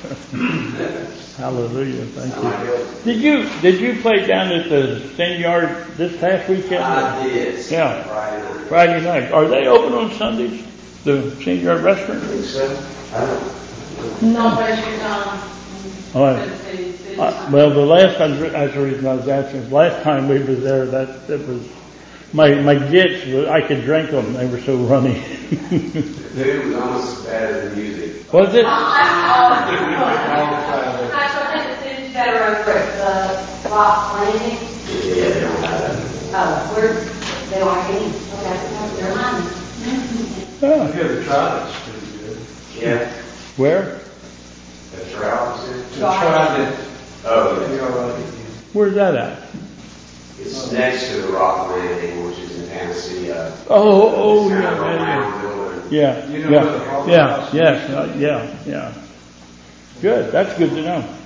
Hallelujah. Thank you. Did you play down at the St. Yard this past weekend? I did. Yeah. Friday night. Are they open on Sundays? The St. Yard restaurant? I think so. I don't know. No, but you're done. All right. Well, the last time, that's the reason I was asking. Last time we was there, that was my gits. I could drink them; they were so runny. The food was almost as bad as the music. Was it? I think the food's better over at the Rock Landing. Yeah, they don't have that. Where they don't have any. Okay, never mind. Oh. I hear the trout is pretty good. Yeah. Where? The trout, is it? The trout is. Oh, yeah. You're all right. Where's that at? It's next to the Rock Landing, which is in Panacea. Oh, It's kind of a yeah. round building. Yeah. You know where the Harbor House is? Yeah. Good. That's good to know.